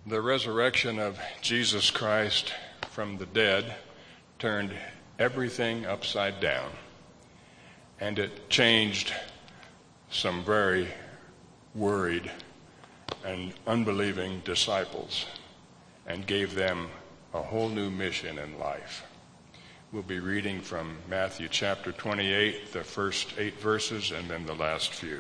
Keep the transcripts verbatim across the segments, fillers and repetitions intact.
The resurrection of Jesus Christ from the dead turned everything upside down, and it changed some very worried and unbelieving disciples and gave them a whole new mission in life. We'll be reading from Matthew chapter twenty-eight, the first eight verses, and then the last few.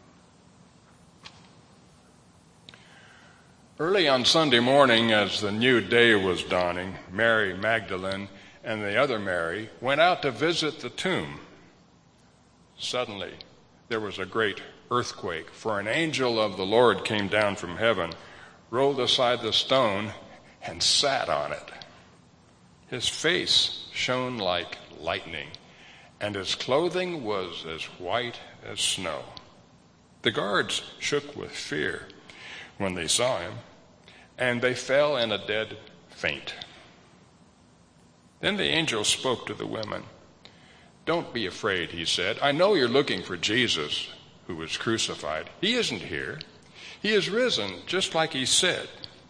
Early on Sunday morning, as the new day was dawning, Mary Magdalene and the other Mary went out to visit the tomb. Suddenly, there was a great earthquake, for an angel of the Lord came down from heaven, rolled aside the stone, and sat on it. His face shone like lightning, and his clothing was as white as snow. The guards shook with fear when they saw him, and they fell in a dead faint. Then the angel spoke to the women. "Don't be afraid," he said. "I know you're looking for Jesus, who was crucified. He isn't here. He is risen, just like he said.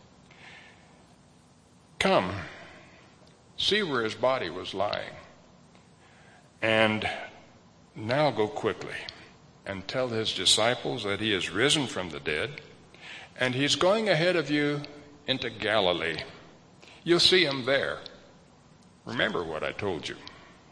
Come, see where his body was lying. And now go quickly and tell his disciples that he is risen from the dead, and he's going ahead of you into Galilee. You'll see him there. Remember what I told you."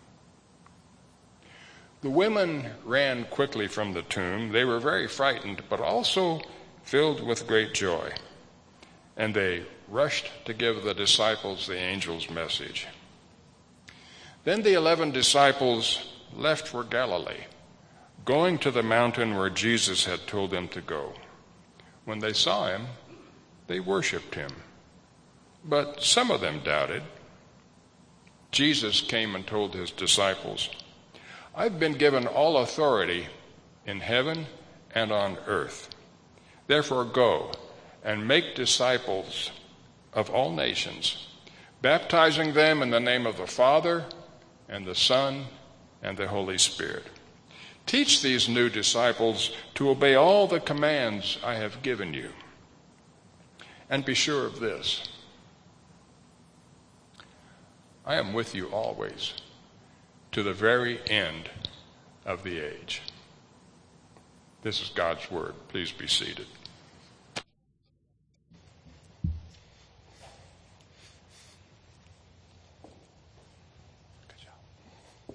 The women ran quickly from the tomb. They were very frightened, but also filled with great joy. And they rushed to give the disciples the angel's message. Then the eleven disciples left for Galilee, going to the mountain where Jesus had told them to go. When they saw him, they worshiped him, but some of them doubted. Jesus came and told his disciples, "I've been given all authority in heaven and on earth. Therefore go and make disciples of all nations, baptizing them in the name of the Father and the Son and the Holy Spirit. Teach these new disciples to obey all the commands I have given you. And be sure of this: I am with you always, to the very end of the age." This is God's word. Please be seated. Good job.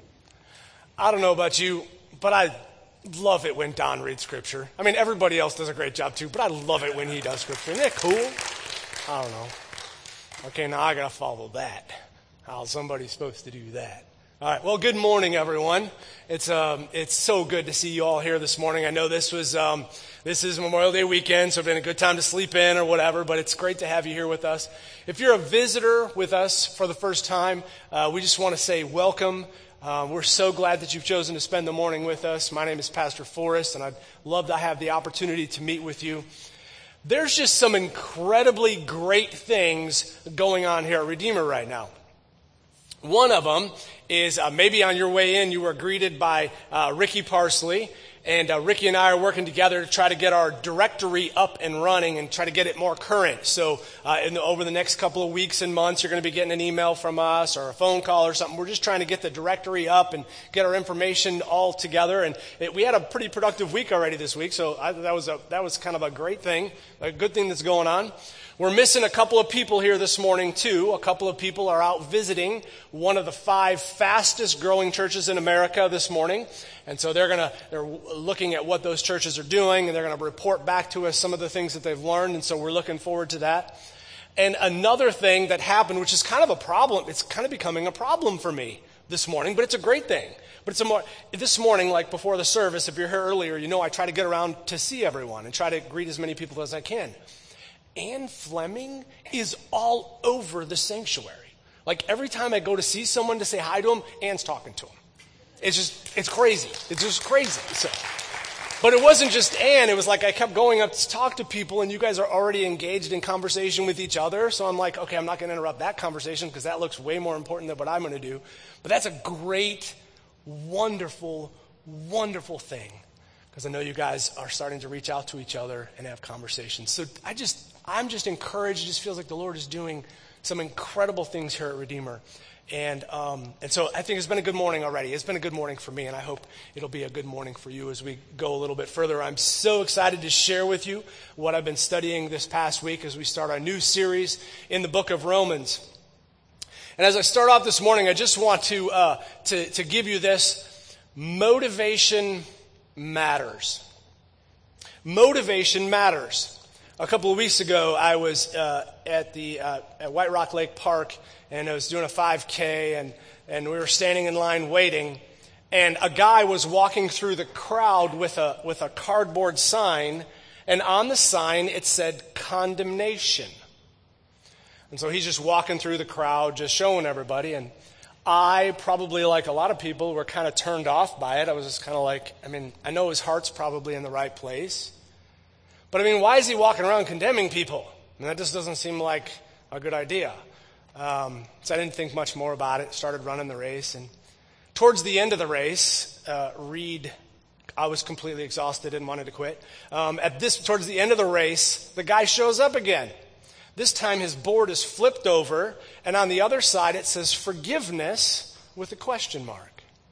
I don't know about you, but I love it when Don reads scripture. I mean, everybody else does a great job too, but I love it when he does scripture. Isn't that cool? I don't know. Okay, now I gotta follow that. How somebody's supposed to do that. All right. Well, good morning, everyone. It's um, it's so good to see you all here this morning. I know this was um, this is Memorial Day weekend, so it's been a good time to sleep in or whatever. But it's great to have you here with us. If you're a visitor with us for the first time, uh, we just want to say welcome. Uh, we're so glad that you've chosen to spend the morning with us. My name is Pastor Forrest, and I'd love to have the opportunity to meet with you. There's just some incredibly great things going on here at Redeemer right now. One of them is uh, maybe on your way in, you were greeted by uh, Ricky Parsley. And uh, Ricky and I are working together to try to get our directory up and running and try to get it more current. So uh, in the, over the next couple of weeks and months, you're going to be getting an email from us or a phone call or something. We're just trying to get the directory up and get our information all together. And it, we had a pretty productive week already this week, so I, that was a, that was kind of a great thing, a good thing that's going on. We're missing a couple of people here this morning, too. A couple of people are out visiting one of the five fastest growing churches in America this morning. And so they're going to, they're looking at what those churches are doing, and they're going to report back to us some of the things that they've learned. And so we're looking forward to that. And another thing that happened, which is kind of a problem, it's kind of becoming a problem for me this morning, but it's a great thing. But it's a more, this morning, like before the service, if you're here earlier, you know I try to get around to see everyone and try to greet as many people as I can. Ann Fleming is all over the sanctuary. Like every time I go to see someone to say hi to them, Ann's talking to them. It's just, it's crazy. It's just crazy. So, but it wasn't just Ann. It was like I kept going up to talk to people, and you guys are already engaged in conversation with each other. So I'm like, okay, I'm not going to interrupt that conversation because that looks way more important than what I'm going to do. But that's a great, wonderful, wonderful thing, because I know you guys are starting to reach out to each other and have conversations. So I just, I'm just encouraged. It just feels like the Lord is doing some incredible things here at Redeemer. And um, and so I think it's been a good morning already. It's been a good morning for me, and I hope it'll be a good morning for you as we go a little bit further. I'm so excited to share with you what I've been studying this past week as we start our new series in the book of Romans. And as I start off this morning, I just want to uh, to, to give you this: motivation matters. Motivation matters. A couple of weeks ago, I was uh, at the uh, at White Rock Lake Park, and I was doing a five K, and, and we were standing in line waiting, and a guy was walking through the crowd with a with a cardboard sign, and on the sign it said condemnation. And so he's just walking through the crowd, just showing everybody, and I, probably like a lot of people, were kind of turned off by it. I was just kind of like, I mean, I know his heart's probably in the right place. But I mean, why is he walking around condemning people? I mean, that just doesn't seem like a good idea. Um, so I didn't think much more about it. Started running the race. And towards the end of the race, uh, Reed, I was completely exhausted and wanted to quit. Um, at this, towards the end of the race, the guy shows up again. This time his board is flipped over, and on the other side it says forgiveness with a question mark.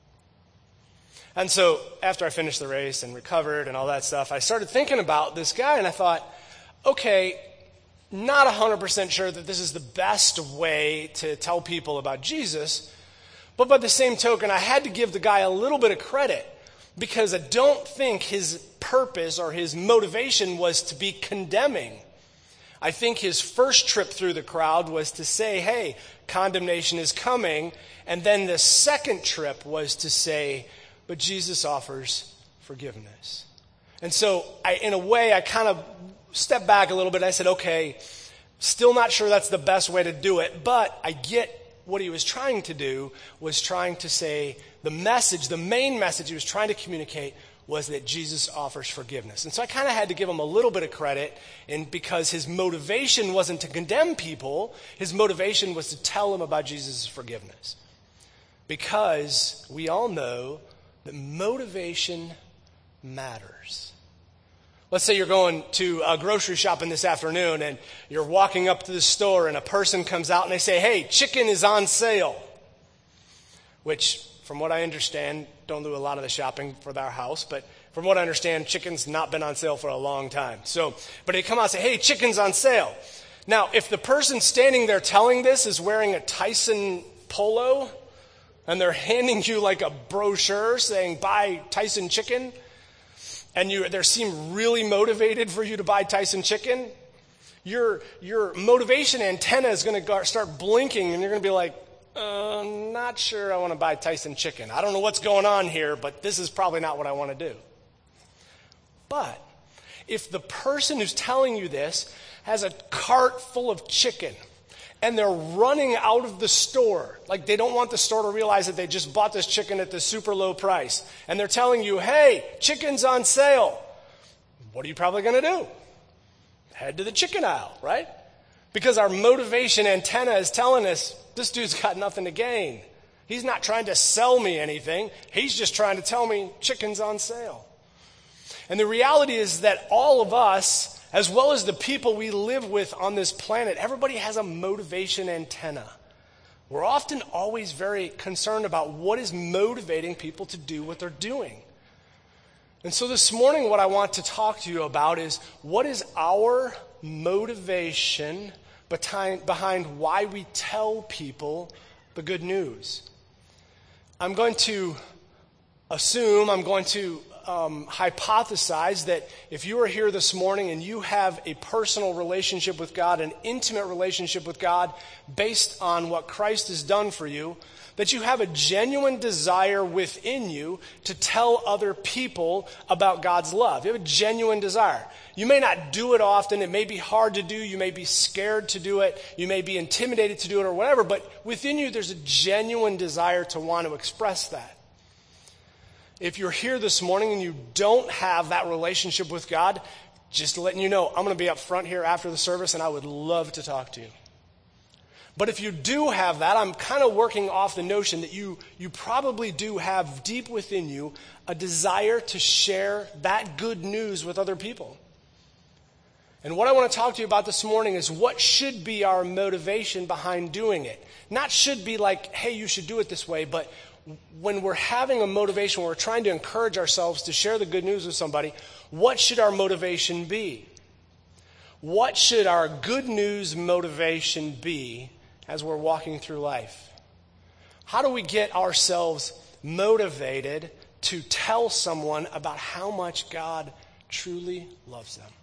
And so after I finished the race and recovered and all that stuff, I started thinking about this guy, and I thought, okay, not one hundred percent sure that this is the best way to tell people about Jesus, but by the same token, I had to give the guy a little bit of credit, because I don't think his purpose or his motivation was to be condemning. I think his first trip through the crowd was to say, hey, condemnation is coming, and then the second trip was to say, but Jesus offers forgiveness. And so, I, in a way, I kind of stepped back a little bit. I said, okay, still not sure that's the best way to do it, but I get what he was trying to do was trying to say the message, the main message he was trying to communicate was that Jesus offers forgiveness. And so I kind of had to give him a little bit of credit, and because his motivation wasn't to condemn people, his motivation was to tell them about Jesus' forgiveness. Because we all know that motivation matters. Let's say you're going to uh, grocery shopping this afternoon, and you're walking up to the store, and a person comes out and they say, hey, chicken is on sale. Which, from what I understand, don't do a lot of the shopping for our house, but from what I understand, chicken's not been on sale for a long time. So, but they come out and say, hey, chicken's on sale. Now, if the person standing there telling this is wearing a Tyson polo, and they're handing you like a brochure saying, buy Tyson chicken, and you they seem really motivated for you to buy Tyson chicken, your, your motivation antenna is going to start blinking, and you're going to be like, uh, not sure I want to buy Tyson chicken. I don't know what's going on here, but this is probably not what I want to do. But if the person who's telling you this has a cart full of chicken, and they're running out of the store, like they don't want the store to realize that they just bought this chicken at the super low price, and they're telling you, hey, chicken's on sale, what are you probably going to do? Head to the chicken aisle, right? Because our motivation antenna is telling us, this dude's got nothing to gain. He's not trying to sell me anything. He's just trying to tell me chicken's on sale. And the reality is that all of us, as well as the people we live with on this planet, everybody has a motivation antenna. We're often always very concerned about what is motivating people to do what they're doing. And so this morning, what I want to talk to you about is what is our motivation behind, behind why we tell people the good news. I'm going to assume, I'm going to Um, hypothesize that if you are here this morning and you have a personal relationship with God, an intimate relationship with God based on what Christ has done for you, that you have a genuine desire within you to tell other people about God's love. You have a genuine desire. You may not do it often. It may be hard to do. You may be scared to do it. You may be intimidated to do it or whatever, but within you there's a genuine desire to want to express that. If you're here this morning and you don't have that relationship with God, just letting you know, I'm going to be up front here after the service, and I would love to talk to you. But if you do have that, I'm kind of working off the notion that you, you probably do have deep within you a desire to share that good news with other people. And what I want to talk to you about this morning is what should be our motivation behind doing it. Not should be like, hey, you should do it this way, but when we're having a motivation, when we're trying to encourage ourselves to share the good news with somebody, what should our motivation be? What should our good news motivation be as we're walking through life? How do we get ourselves motivated to tell someone about how much God truly loves them?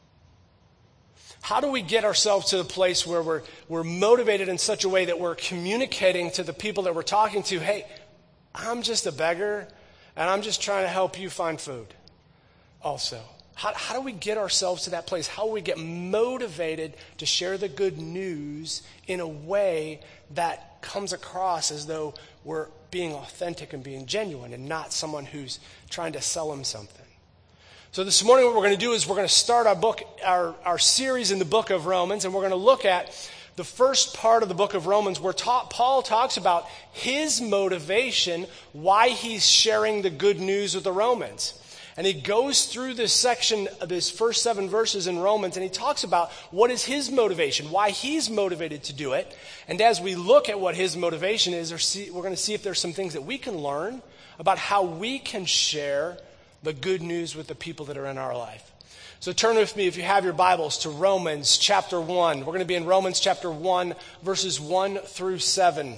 How do we get ourselves to the place where we're, we're motivated in such a way that we're communicating to the people that we're talking to, hey, I'm just a beggar, and I'm just trying to help you find food also. How, how do we get ourselves to that place? How do we get motivated to share the good news in a way that comes across as though we're being authentic and being genuine and not someone who's trying to sell them something? So this morning what we're going to do is we're going to start our book, our, our series in the book of Romans, and we're going to look at the first part of the book of Romans where ta- Paul talks about his motivation, why he's sharing the good news with the Romans. And he goes through this section of his first seven verses in Romans, and he talks about what is his motivation, why he's motivated to do it. And as we look at what his motivation is, or see, we're going to see if there's some things that we can learn about how we can share the good news with the people that are in our life. So turn with me, if you have your Bibles, to Romans chapter one. We're going to be in Romans chapter one, verses one through seven.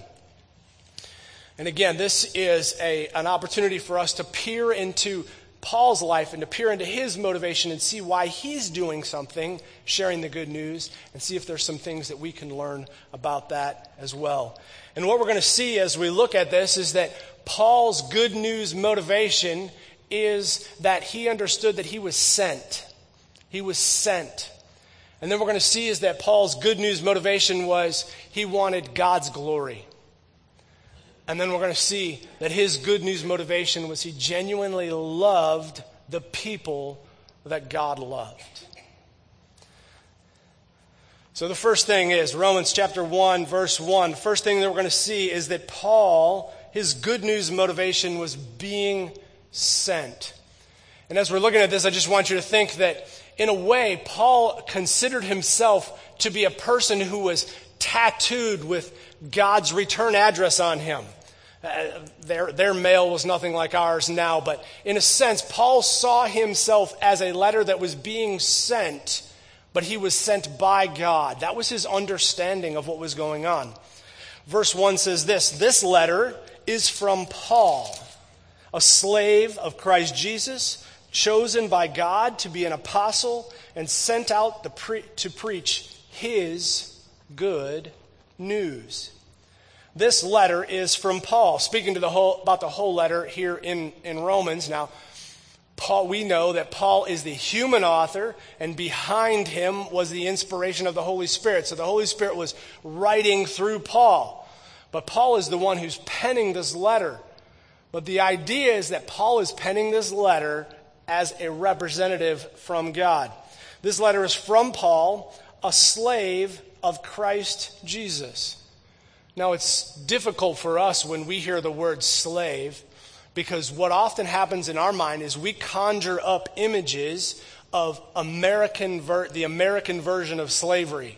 And again, this is a, an opportunity for us to peer into Paul's life and to peer into his motivation and see why he's doing something, sharing the good news, and see if there's some things that we can learn about that as well. And what we're going to see as we look at this is that Paul's good news motivation is that he understood that he was sent. He was sent. And then what we're going to see is that Paul's good news motivation was he wanted God's glory. And then we're going to see that his good news motivation was he genuinely loved the people that God loved. So the first thing is Romans chapter one, verse one. First thing that we're going to see is that Paul, his good news motivation was being sent. And as we're looking at this, I just want you to think that in a way, Paul considered himself to be a person who was tattooed with God's return address on him. Uh, their, their mail was nothing like ours now, but in a sense, Paul saw himself as a letter that was being sent, but he was sent by God. That was his understanding of what was going on. Verse one says this, "This letter is from Paul, a slave of Christ Jesus, chosen by God to be an apostle and sent out the pre- to preach his good news." This letter is from Paul. Speaking to the whole about the whole letter here in, in Romans. Now, Paul, we know that Paul is the human author, and behind him was the inspiration of the Holy Spirit. So the Holy Spirit was writing through Paul. But Paul is the one who's penning this letter. But the idea is that Paul is penning this letter as a representative from God. This letter is from Paul, a slave of Christ Jesus. Now, it's difficult for us when we hear the word slave, because what often happens in our mind is we conjure up images of American ver- the American version of slavery.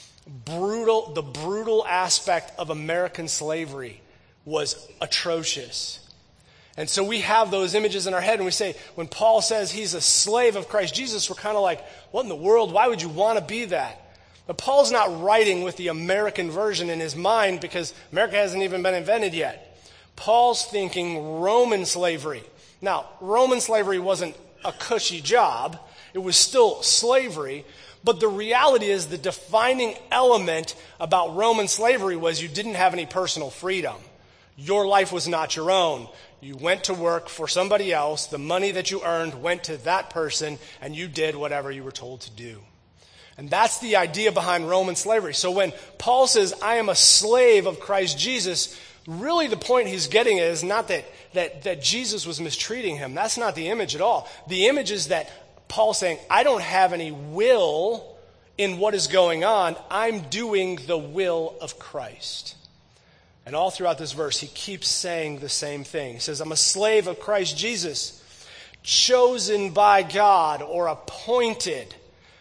Brutal, the brutal aspect of American slavery was atrocious. And so we have those images in our head, and we say, when Paul says he's a slave of Christ Jesus, we're kind of like, what in the world? Why would you want to be that? But Paul's not writing with the American version in his mind because America hasn't even been invented yet. Paul's thinking Roman slavery. Now, Roman slavery wasn't a cushy job. It was still slavery. But the reality is the defining element about Roman slavery was you didn't have any personal freedom. Your life was not your own. You went to work for somebody else. The money that you earned went to that person, and you did whatever you were told to do. And that's the idea behind Roman slavery. So when Paul says, I am a slave of Christ Jesus, really the point he's getting is not that, that, that Jesus was mistreating him. That's not the image at all. The image is that Paul's saying, I don't have any will in what is going on. I'm doing the will of Christ. And all throughout this verse, he keeps saying the same thing. He says, I'm a slave of Christ Jesus, chosen by God or appointed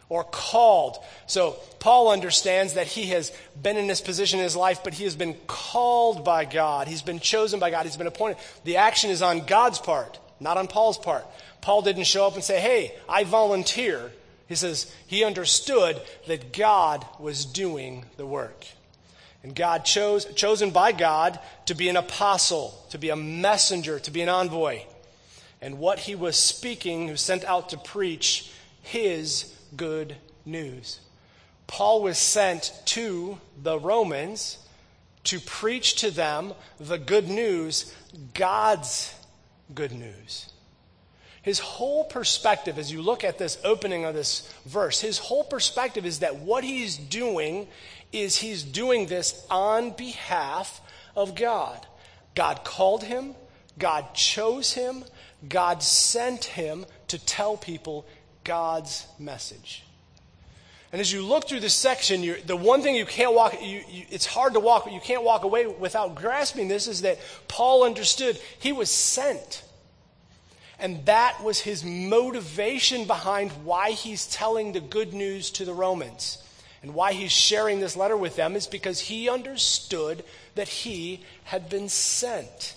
or called. So Paul understands that he has been in this position in his life, but he has been called by God. He's been chosen by God. He's been appointed. The action is on God's part, not on Paul's part. Paul didn't show up and say, hey, I volunteer. He says he understood that God was doing the work. And God chose, chosen by God to be an apostle, to be a messenger, to be an envoy. And what he was speaking, he was sent out to preach his good news. Paul was sent to the Romans to preach to them the good news, God's good news. His whole perspective, as you look at this opening of this verse, his whole perspective is that what he's doing is he's doing this on behalf of God. God called him, God chose him, God sent him to tell people God's message. And as you look through this section, you're, the one thing you can't walk, you, you, it's hard to walk, you can't walk away without grasping this, is that Paul understood he was sent. And that was his motivation behind why he's telling the good news to the Romans. And why he's sharing this letter with them is because he understood that he had been sent.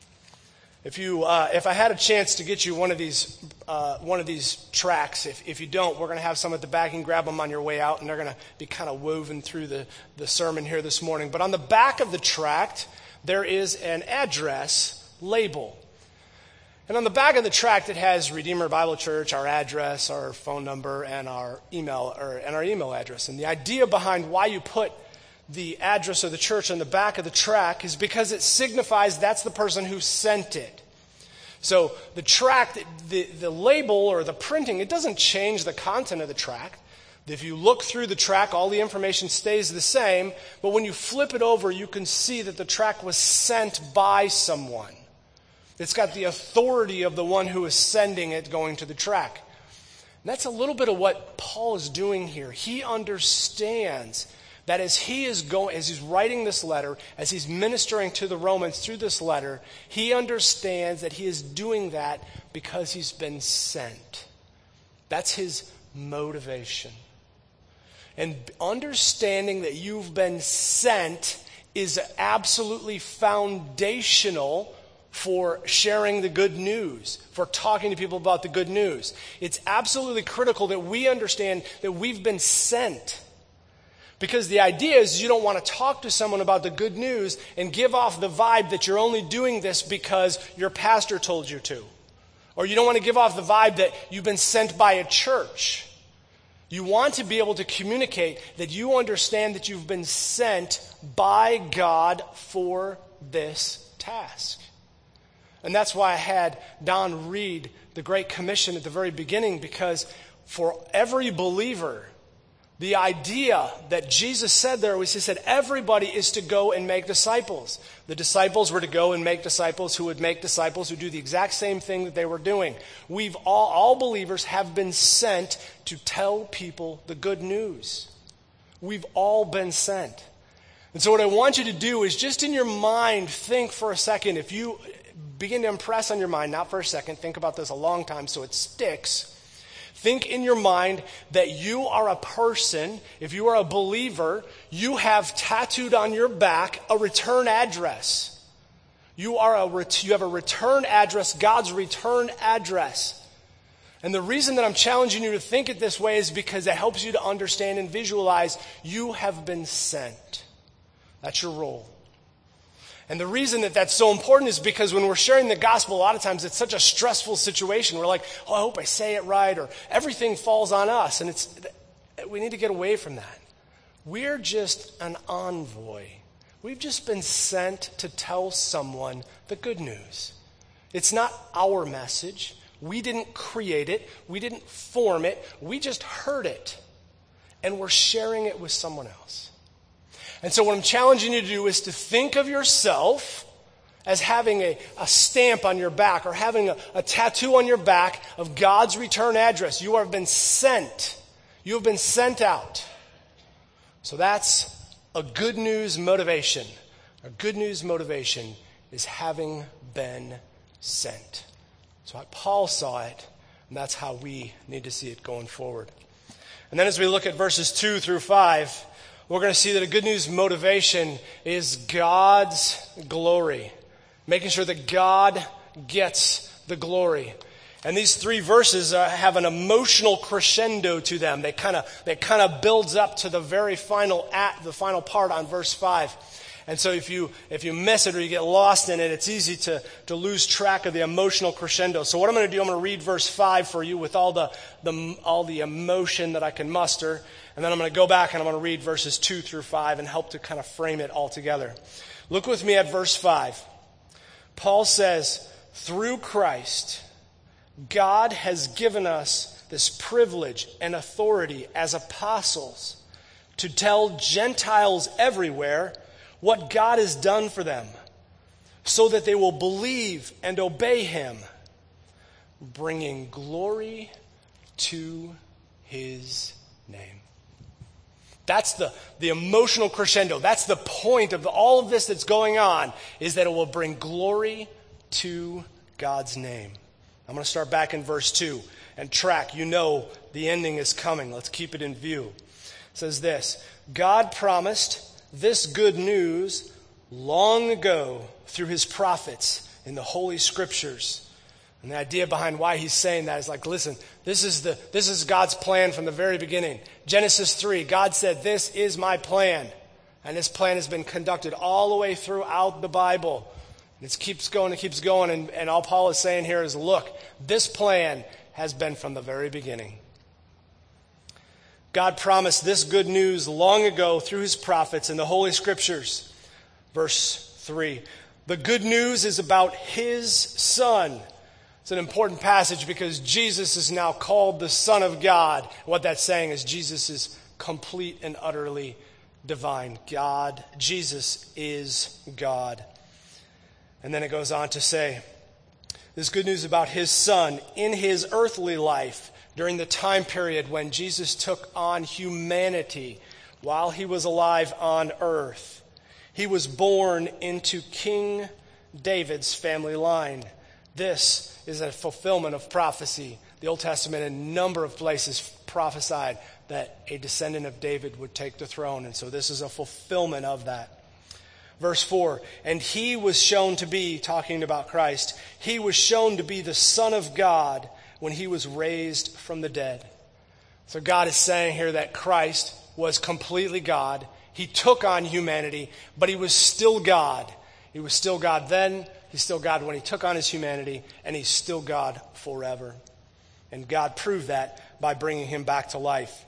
If you, uh, if I had a chance to get you one of these, uh, one of these tracts, if, if you don't, we're going to have some at the back and grab them on your way out, and they're going to be kind of woven through the, the sermon here this morning. But on the back of the tract, there is an address label. And on the back of the tract, it has Redeemer Bible Church, our address, our phone number, and our email, or and our email address. And the idea behind why you put the address of the church on the back of the tract is because it signifies that's the person who sent it. So the tract, the, the label or the printing, it doesn't change the content of the tract. If you look through the tract, all the information stays the same, but when you flip it over, you can see that the tract was sent by someone. It's got the authority of the one who is sending it going to the tract. And that's a little bit of what Paul is doing here. He understands that as he is going, as he's writing this letter, as he's ministering to the Romans through this letter, he understands that he is doing that because he's been sent. That's his motivation. And understanding that you've been sent is absolutely foundational for sharing the good news, for talking to people about the good news. It's absolutely critical that we understand that we've been sent. Because the idea is you don't want to talk to someone about the good news and give off the vibe that you're only doing this because your pastor told you to. Or you don't want to give off the vibe that you've been sent by a church. You want to be able to communicate that you understand that you've been sent by God for this task. And that's why I had Don read the Great Commission at the very beginning, because for every believer, the idea that Jesus said there was, he said, everybody is to go and make disciples. The disciples were to go and make disciples who would make disciples who do the exact same thing that they were doing. We've all, all believers have been sent to tell people the good news. We've all been sent. And so what I want you to do is just in your mind, think for a second. If you begin to impress on your mind, not for a second, think about this a long time so it sticks. Think in your mind that you are a person, if you are a believer, you have tattooed on your back a return address. You are a ret- you have a return address, God's return address. And the reason that I'm challenging you to think it this way is because it helps you to understand and visualize you have been sent. That's your role. And the reason that that's so important is because when we're sharing the gospel, a lot of times it's such a stressful situation. We're like, oh, I hope I say it right, or everything falls on us. And it's we need to get away from that. We're just an envoy. We've just been sent to tell someone the good news. It's not our message. We didn't create it. We didn't form it. We just heard it. And we're sharing it with someone else. And so what I'm challenging you to do is to think of yourself as having a, a stamp on your back or having a, a tattoo on your back of God's return address. You have been sent. You have been sent out. So that's a good news motivation. A good news motivation is having been sent. So Paul saw it, and that's how we need to see it going forward. And then as we look at verses two through five, we're going to see that a good news motivation is God's glory. Making sure that God gets the glory. And these three verses uh, have an emotional crescendo to them. They kind of they kind of builds up to the very final at the final part on verse five. And so if you if you miss it or you get lost in it, it's easy to, to lose track of the emotional crescendo. So what I'm going to do, I'm going to read verse five for you with all the, the all the emotion that I can muster. And then I'm going to go back and I'm going to read verses two through five and help to kind of frame it all together. Look with me at verse five. Paul says, through Christ, God has given us this privilege and authority as apostles to tell Gentiles everywhere what God has done for them, so that they will believe and obey him, bringing glory to his name. That's the, the emotional crescendo. That's the point of all of this that's going on, is that it will bring glory to God's name. I'm going to start back in verse two and track. You know the ending is coming. Let's keep it in view. It says this, God promised this good news long ago through his prophets in the Holy Scriptures. And the idea behind why he's saying that is like, listen, this is the this is God's plan from the very beginning. Genesis three, God said, this is my plan. And this plan has been conducted all the way throughout the Bible. And it keeps going, it keeps going. And, and all Paul is saying here is, look, this plan has been from the very beginning. God promised this good news long ago through his prophets in the Holy Scriptures. Verse three, the good news is about his Son. It's an important passage because Jesus is now called the Son of God. What that's saying is Jesus is complete and utterly divine. God, Jesus is God. And then it goes on to say, this good news about his Son in his earthly life during the time period when Jesus took on humanity while he was alive on earth. He was born into King David's family line. This is a fulfillment of prophecy. The Old Testament in a number of places prophesied that a descendant of David would take the throne. And so this is a fulfillment of that. Verse four, and he was shown to be, talking about Christ, he was shown to be the Son of God when he was raised from the dead. So God is saying here that Christ was completely God. He took on humanity, but he was still God. He was still God then, he's still God when he took on his humanity, and he's still God forever. And God proved that by bringing him back to life.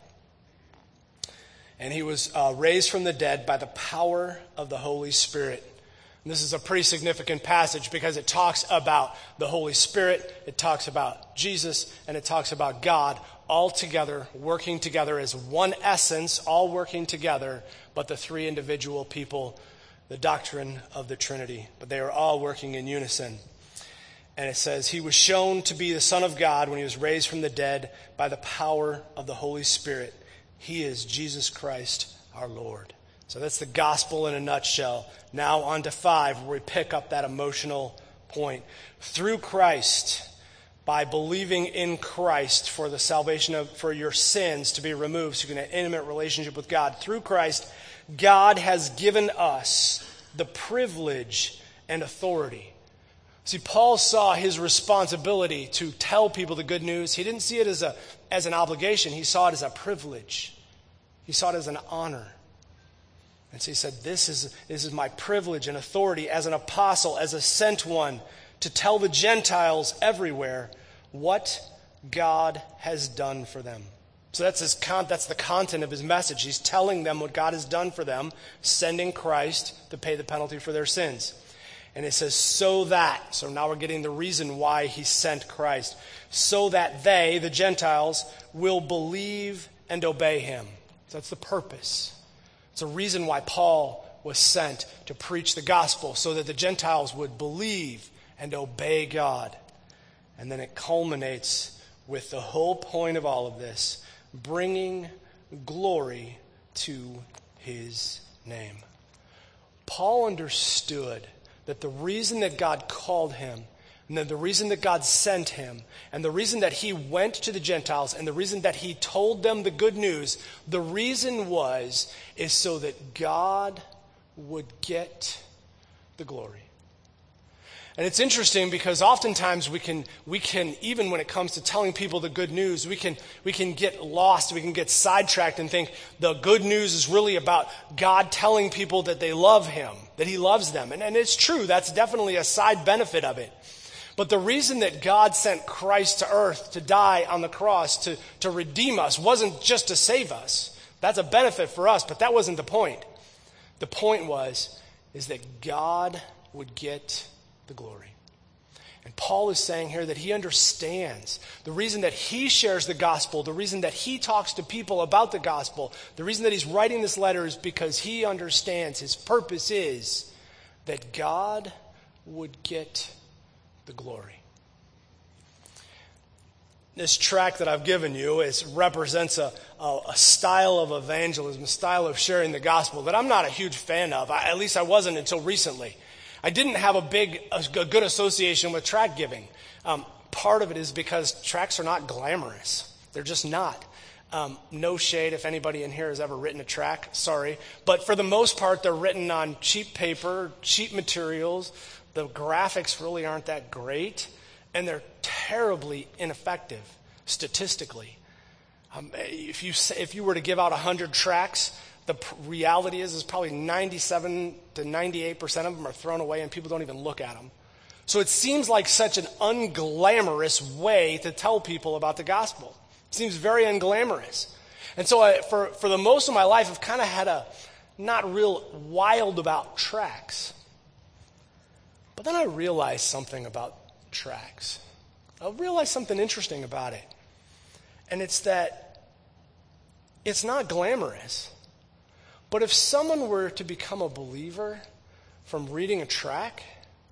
And he was uh, raised from the dead by the power of the Holy Spirit. And this is a pretty significant passage because it talks about the Holy Spirit, it talks about Jesus, and it talks about God all together, working together as one essence, all working together, but the three individual people, the doctrine of the Trinity. But they are all working in unison. And it says, he was shown to be the Son of God when he was raised from the dead by the power of the Holy Spirit. He is Jesus Christ, our Lord. So that's the gospel in a nutshell. Now on to five, where we pick up that emotional point. Through Christ, by believing in Christ for the salvation of, for your sins to be removed, so you can have an intimate relationship with God. Through Christ, God has given us the privilege and authority. See, Paul saw his responsibility to tell people the good news. He didn't see it as a as an obligation. He saw it as a privilege. He saw it as an honor. And so he said, this is, this is my privilege and authority as an apostle, as a sent one, to tell the Gentiles everywhere what God has done for them. So that's his con- that's the content of his message. He's telling them what God has done for them, sending Christ to pay the penalty for their sins. And it says, so that, so now we're getting the reason why he sent Christ, so that they, the Gentiles, will believe and obey him. So that's the purpose. It's a reason why Paul was sent to preach the gospel, so that the Gentiles would believe and obey God. And then it culminates with the whole point of all of this, bringing glory to his name. Paul understood that the reason that God called him, And then the reason that God sent him, and the reason that he went to the Gentiles, and the reason that he told them the good news, the reason was, is so that God would get the glory. And it's interesting because oftentimes we can, we can, even when it comes to telling people the good news, we can, we can get lost, we can get sidetracked and think the good news is really about God telling people that they love him, that he loves them. And, and it's true, that's definitely a side benefit of it. But the reason that God sent Christ to earth to die on the cross, to, to redeem us, wasn't just to save us. That's a benefit for us, but that wasn't the point. The point was, is that God would get the glory. And Paul is saying here that he understands the reason that he shares the gospel, the reason that he talks to people about the gospel, the reason that he's writing this letter is because he understands his purpose is that God would get the glory. This tract that I've given you is, represents a, a, a style of evangelism, a style of sharing the gospel that I'm not a huge fan of. I, at least I wasn't until recently. I didn't have a big, a good association with tract giving. Um, part of it is because tracts are not glamorous. They're just not. Um, no shade if anybody in here has ever written a tract, sorry. But for the most part, they're written on cheap paper, cheap materials. The graphics really aren't that great, and they're terribly ineffective statistically. Um, if you if you were to give out one hundred tracts, the reality is, is probably ninety-seven to ninety-eight percent of them are thrown away and people don't even look at them. So it seems like such an unglamorous way to tell people about the gospel. It seems very unglamorous. And so I, for, for the most of my life, I've kind of had a not real wild about tracts. But then I realized something about tracts. I realized something interesting about it. And it's that it's not glamorous. But if someone were to become a believer from reading a tract,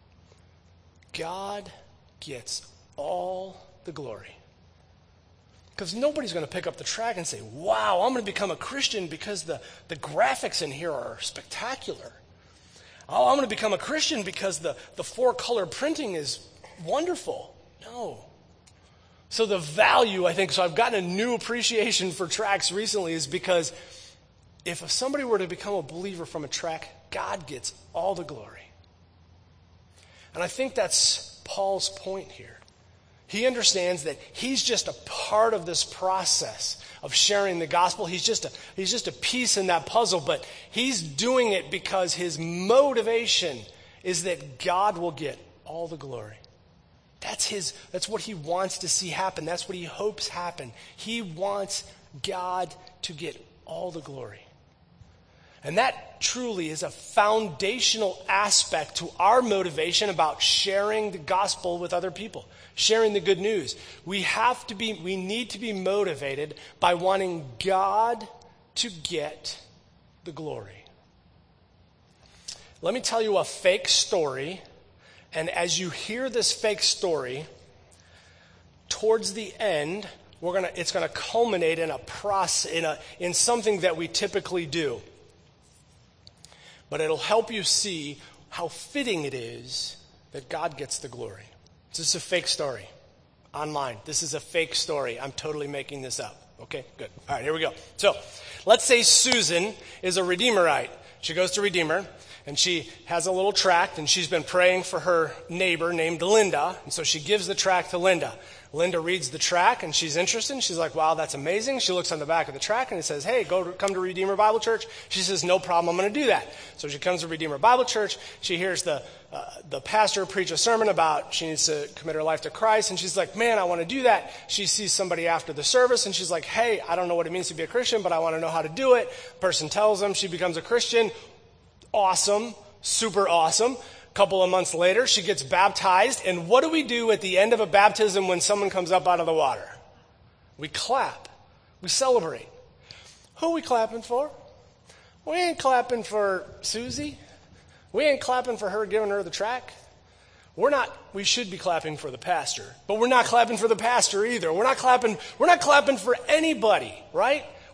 God gets all the glory. Because nobody's going to pick up the tract and say, wow, I'm going to become a Christian because the, the graphics in here are spectacular. Oh, I'm going to become a Christian because the, the four-color printing is wonderful. No. So the value, I think, so I've gotten a new appreciation for tracts recently is because if somebody were to become a believer from a tract, God gets all the glory. And I think that's Paul's point here. He understands that he's just a part of this process of sharing the gospel. He's just a, he's just a piece in that puzzle, but he's doing it because his motivation is that God will get all the glory. That's his, that's what he wants to see happen. That's what he hopes happen. He wants God to get all the glory. And that truly is a foundational aspect to our motivation about sharing the gospel with other people, sharing the good news. We have to be, we need to be motivated by wanting God to get the glory. Let me tell you a fake story. And as you hear this fake story, towards the end, we're gonna, it's going to culminate in a process, in, a, in something that we typically do. But it'll help you see how fitting it is that God gets the glory. This is a fake story. Online. This is a fake story. I'm totally making this up. Okay, good. All right, here we go. So, let's say Susan is a Redeemerite. She goes to Redeemer, and she has a little tract, and she's been praying for her neighbor named Linda, and so she gives the tract to Linda. Linda reads the tract, and she's interested, and she's like, wow, that's amazing. She looks on the back of the tract, and it says, hey, go to, come to Redeemer Bible Church. She says, no problem, I'm going to do that. So she comes to Redeemer Bible Church. She hears the uh, the pastor preach a sermon about she needs to commit her life to Christ, and she's like, man, I want to do that. She sees somebody after the service, and she's like, hey, I don't know what it means to be a Christian, but I want to know how to do it. Person tells them, she becomes a Christian. Awesome, super awesome. A couple of months later, she gets baptized. And what do we do at the end of a baptism when someone comes up out of the water? We clap. We celebrate. Who are we clapping for? We ain't clapping for Susie. We ain't clapping for her giving her the tract. We're not, we should be clapping for the pastor, but we're not clapping for the pastor either. We're not clapping, we're not clapping for anybody, right?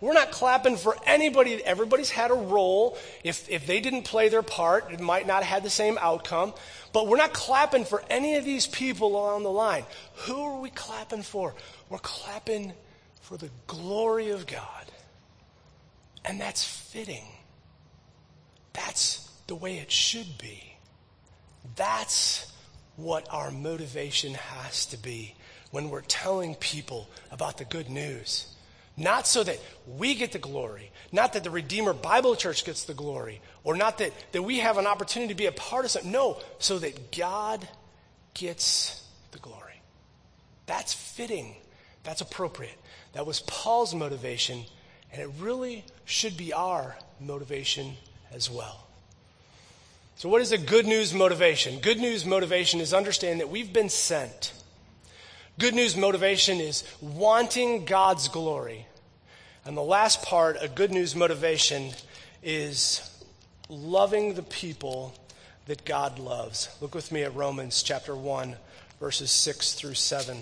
We're not clapping for anybody. Everybody's had a role. If, if they didn't play their part, it might not have had the same outcome. But we're not clapping for any of these people along the line. Who are we clapping for? We're clapping for the glory of God. And that's fitting. That's the way it should be. That's what our motivation has to be when we're telling people about the good news. Not so that we get the glory, not that the Redeemer Bible Church gets the glory, or not that, that we have an opportunity to be a part of something. No, so that God gets the glory. That's fitting. That's appropriate. That was Paul's motivation, and it really should be our motivation as well. So what is a good news motivation? Good news motivation is understanding that we've been sent. Good news motivation is wanting God's glory. And the last part, a good news motivation, is loving the people that God loves. Look with me at Romans chapter one, verses six through seven.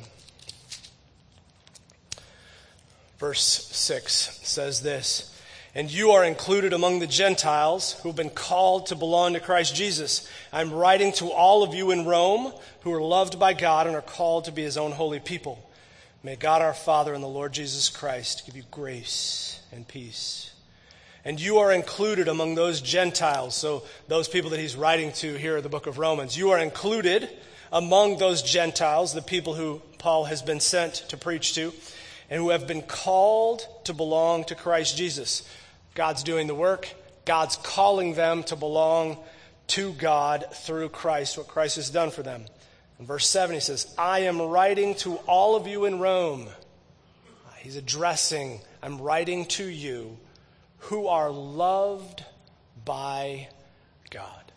Verse six says this, "And you are included among the Gentiles who have been called to belong to Christ Jesus. I'm writing to all of you in Rome who are loved by God and are called to be his own holy people. May God our Father and the Lord Jesus Christ give you grace and peace. And you are included among those Gentiles," so those people that he's writing to here in the book of Romans. You are included among those Gentiles, the people who Paul has been sent to preach to, and who have been called to belong to Christ Jesus. God's doing the work. God's calling them to belong to God through Christ, what Christ has done for them. In verse seven, he says, "I am writing to all of you in Rome." He's addressing, I'm writing to you who are loved by God.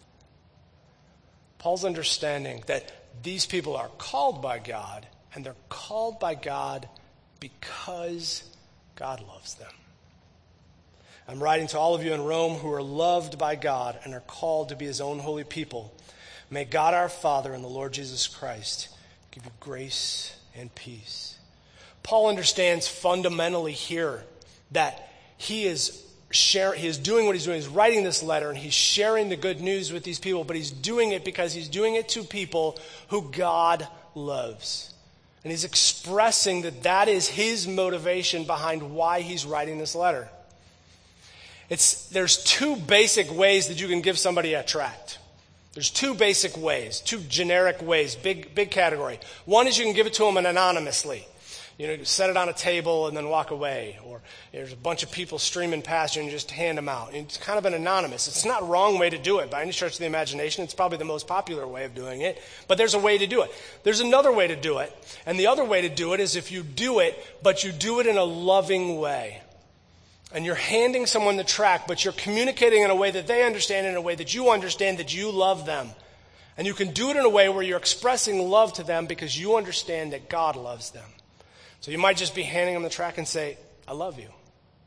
Paul's understanding that these people are called by God, and they're called by God because God loves them. I'm writing to all of you in Rome who are loved by God and are called to be his own holy people. May God our Father and the Lord Jesus Christ give you grace and peace. Paul understands fundamentally here that he is share, he is doing what he's doing. He's writing this letter and he's sharing the good news with these people, but he's doing it because he's doing it to people who God loves. And he's expressing that that is his motivation behind why he's writing this letter. It's, there's two basic ways that you can give somebody a tract. There's two basic ways, two generic ways, big big category. One is you can give it to them anonymously. You know, set it on a table and then walk away. Or there's a bunch of people streaming past you and you just hand them out. It's kind of an anonymous. It's not a wrong way to do it by any stretch of the imagination. It's probably the most popular way of doing it. But there's a way to do it. There's another way to do it. And the other way to do it is if you do it, but you do it in a loving way. And you're handing someone the tract, but you're communicating in a way that they understand, in a way that you understand that you love them. And you can do it in a way where you're expressing love to them because you understand that God loves them. So you might just be handing them the tract and say, "I love you."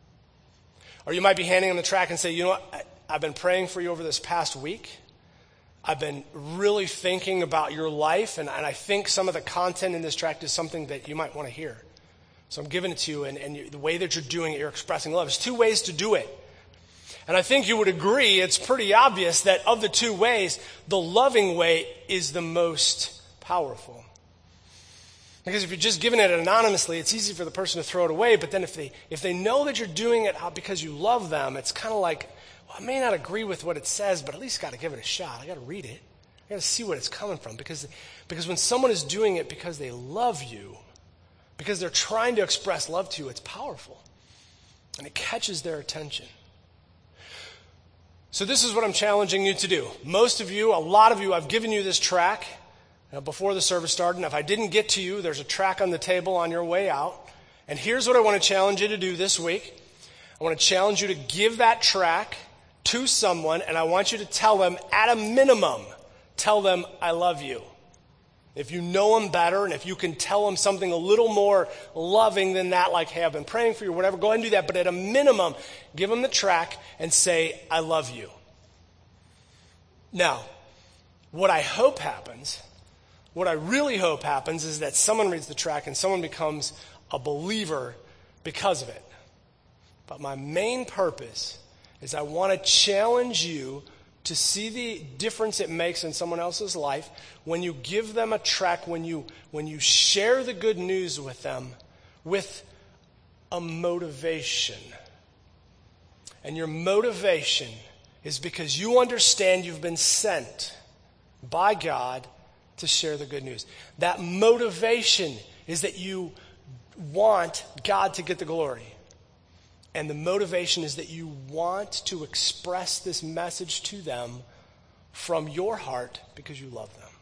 Or you might be handing them the tract and say, "You know what, I, I've been praying for you over this past week. I've been really thinking about your life, and, and I think some of the content in this tract is something that you might want to hear. So I'm giving it to you, and, and you, the way that you're doing it, you're expressing love." There's two ways to do it. And I think you would agree, it's pretty obvious that of the two ways, the loving way is the most powerful. Because if you're just giving it anonymously, it's easy for the person to throw it away. But then if they if they know that you're doing it because you love them, it's kind of like, well, I may not agree with what it says, but at least got to give it a shot. I got to read it. I got to see what it's coming from. Because, because when someone is doing it because they love you, because they're trying to express love to you, it's powerful. And it catches their attention. So this is what I'm challenging you to do. Most of you, a lot of you, I've given you this track uh, before the service started. And if I didn't get to you, there's a track on the table on your way out. And here's what I want to challenge you to do this week. I want to challenge you to give that track to someone, and I want you to tell them, at a minimum, tell them, "I love you." If you know them better, and if you can tell them something a little more loving than that, like, "Hey, I've been praying for you," or whatever, go ahead and do that. But at a minimum, give them the track and say, "I love you." Now, what I hope happens, what I really hope happens is that someone reads the track and someone becomes a believer because of it. But my main purpose is I want to challenge you to see the difference it makes in someone else's life when you give them a tract, when you when you share the good news with them with a motivation. And your motivation is because you understand you've been sent by God to share the good news. That motivation is that you want God to get the glory. And the motivation is that you want to express this message to them from your heart because you love them.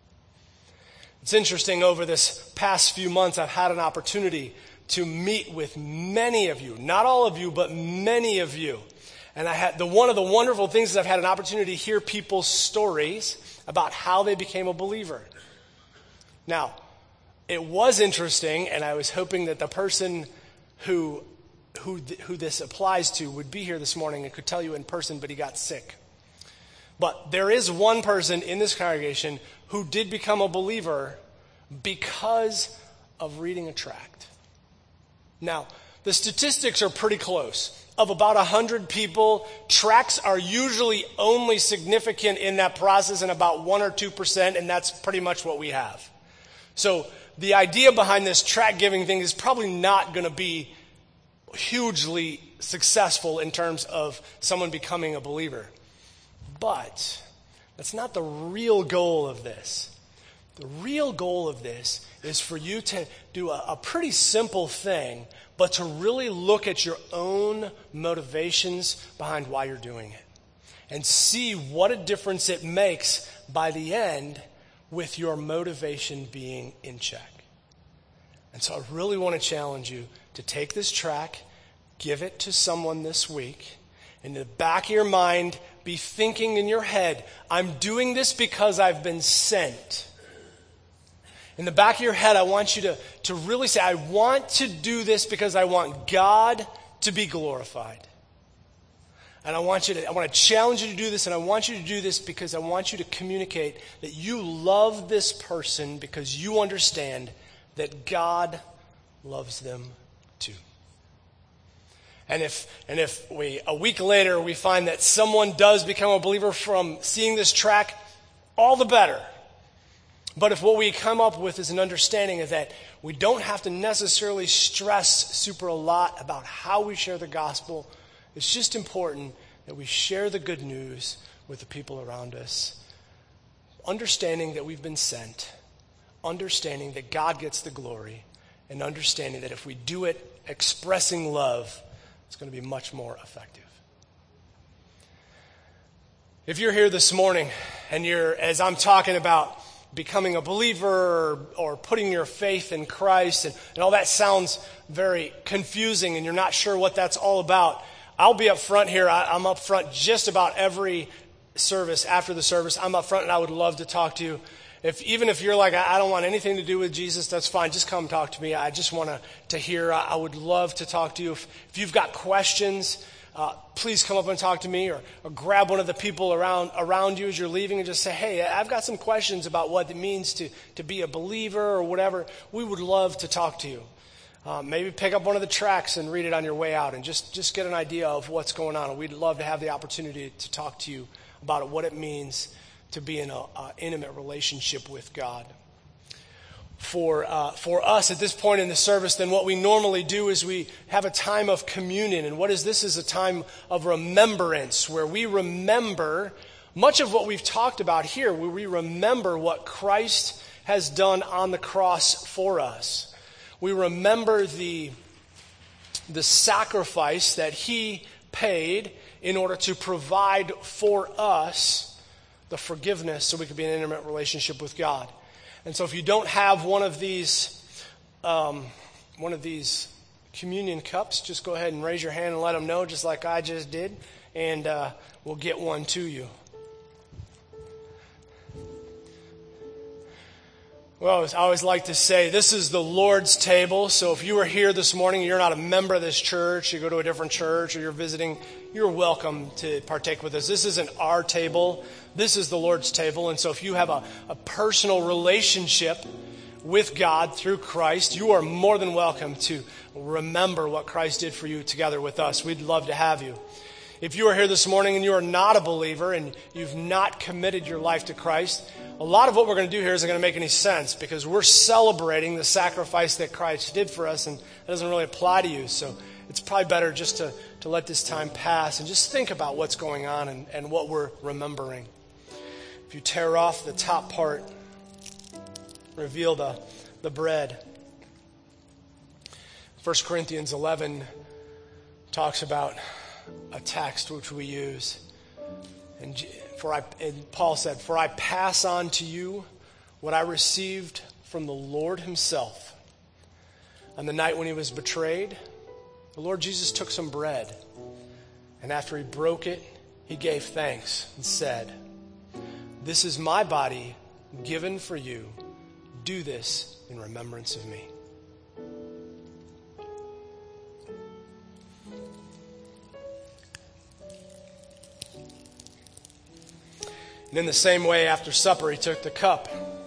It's interesting, over this past few months, I've had an opportunity to meet with many of you. Not all of you, but many of you. And I had the one of the wonderful things is I've had an opportunity to hear people's stories about how they became a believer. Now, it was interesting, and I was hoping that the person who who who this applies to would be here this morning and could tell you in person, but he got sick. But there is one person in this congregation who did become a believer because of reading a tract. Now, the statistics are pretty close. Of about one hundred people, tracts are usually only significant in that process in about one or two percent, and that's pretty much what we have. So the idea behind this tract giving thing is probably not going to be hugely successful in terms of someone becoming a believer. But that's not the real goal of this. The real goal of this is for you to do a, a pretty simple thing, but to really look at your own motivations behind why you're doing it and see what a difference it makes by the end with your motivation being in check. And so I really want to challenge you to take this tract, give it to someone this week. In the back of your mind, be thinking in your head, I'm doing this because I've been sent. In the back of your head, I want you to, to really say, I want to do this because I want God to be glorified. And I want you to, I want to challenge you to do this, and I want you to do this because I want you to communicate that you love this person because you understand that God loves them too. And if and if we a week later we find that someone does become a believer from seeing this tract, all the better. But if what we come up with is an understanding of that we don't have to necessarily stress super a lot about how we share the gospel, it's just important that we share the good news with the people around us, understanding that we've been sent, understanding that God gets the glory, and understanding that if we do it expressing love, it's going to be much more effective. If you're here this morning and you're, as I'm talking about, becoming a believer or, or putting your faith in Christ, and, and all that sounds very confusing and you're not sure what that's all about, I'll be up front here. I, I'm up front just about every service. After the service, I'm up front and I would love to talk to you. If even if you're like, I, I don't want anything to do with Jesus, that's fine. Just come talk to me. I just want to to hear. I, I would love to talk to you. If, if you've got questions, uh, please come up and talk to me, or, or grab one of the people around around you as you're leaving and just say, hey, I've got some questions about what it means to, to be a believer or whatever. We would love to talk to you. Uh, maybe pick up one of the tracts and read it on your way out and just, just get an idea of what's going on. And we'd love to have the opportunity to talk to you about it, what it means to be in an intimate relationship with God. For uh, for us at this point in the service, then what we normally do is we have a time of communion. And what is this? Is a time of remembrance where we remember much of what we've talked about here, where we remember what Christ has done on the cross for us. We remember the, the sacrifice that he paid in order to provide for us the forgiveness so we could be in an intimate relationship with God. And so if you don't have one of these um, one of these communion cups, just go ahead and raise your hand and let them know, just like I just did, and uh, we'll get one to you. Well, I always like to say this is the Lord's table. So if you are here this morning, you're not a member of this church, you go to a different church, or you're visiting, you're welcome to partake with us. This isn't our table. This is the Lord's table. And so if you have a, a personal relationship with God through Christ, you are more than welcome to remember what Christ did for you together with us. We'd love to have you. If you are here this morning and you are not a believer and you've not committed your life to Christ, a lot of what we're going to do here isn't going to make any sense because we're celebrating the sacrifice that Christ did for us, and it doesn't really apply to you. So it's probably better just to, to let this time pass and just think about what's going on and, and what we're remembering. If you tear off the top part, reveal the, the bread. First Corinthians eleven talks about a text which we use. And, for I, and Paul said, "For I pass on to you what I received from the Lord himself. On the night when he was betrayed, the Lord Jesus took some bread, and after he broke it, he gave thanks and said, 'This is my body given for you. Do this in remembrance of me.'" And in the same way, after supper, he took the cup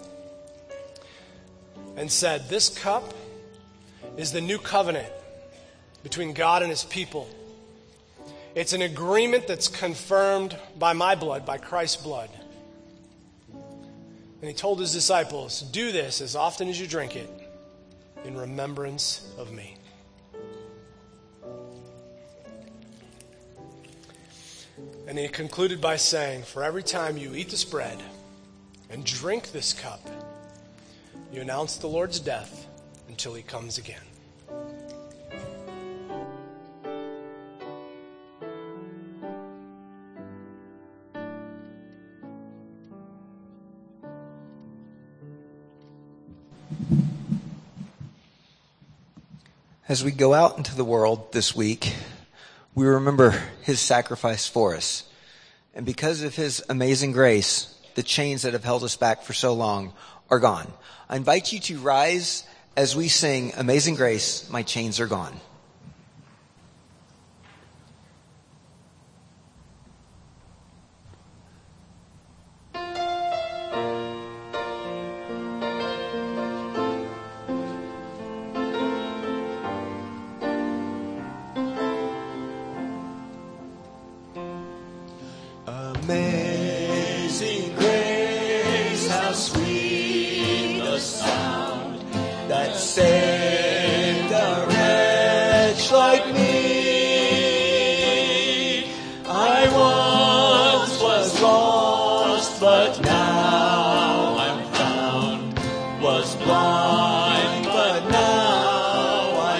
and said, "This cup is the new covenant between God and his people. It's an agreement that's confirmed by my blood, by Christ's blood." And he told his disciples, "Do this as often as you drink it in remembrance of me." And he concluded by saying, "For every time you eat this bread and drink this cup, you announce the Lord's death until he comes again." As we go out into the world this week, we remember his sacrifice for us. And because of his amazing grace, the chains that have held us back for so long are gone. I invite you to rise as we sing "Amazing Grace, My Chains Are Gone." Amazing grace, how sweet the sound that saved a wretch like me. I once was lost, but now I'm found. Was blind, but now I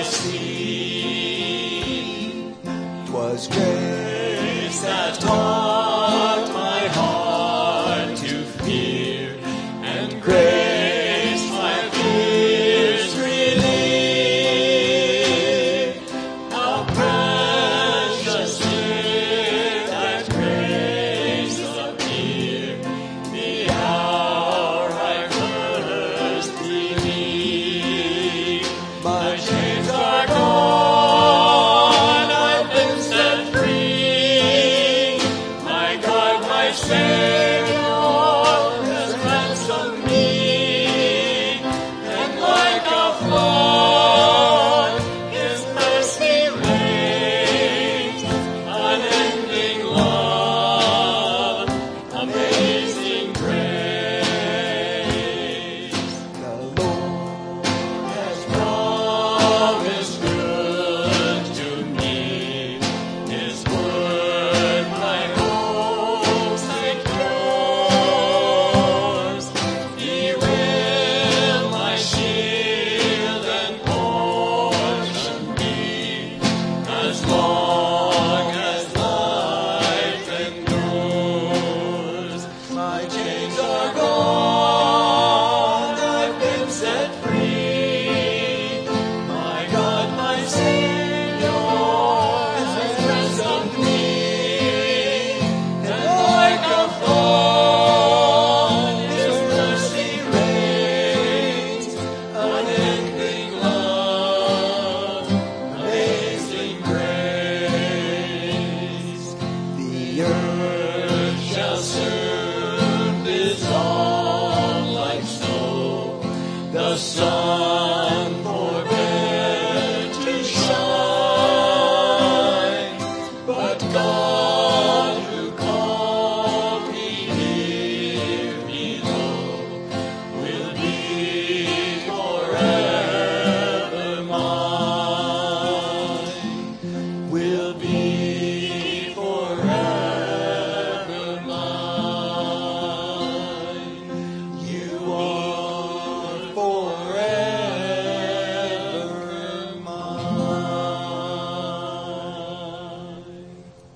see. 'Twas grace that taught grace my fears relieve. How precious did that grace appear the hour I first believed. My chains are gone, I've been set free. My God, my Savior has ransomed me. sun forbid to shine, but God who called me here below will be forever mine, will be forever mine. You are forever mine.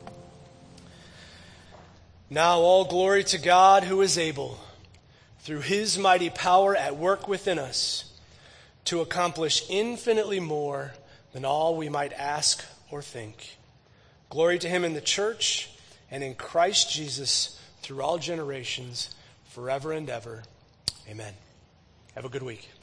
Now all glory to God who is able, through his mighty power at work within us, to accomplish infinitely more than all we might ask or think. Glory to him in the church and in Christ Jesus through all generations, forever and ever. Amen. Have a good week.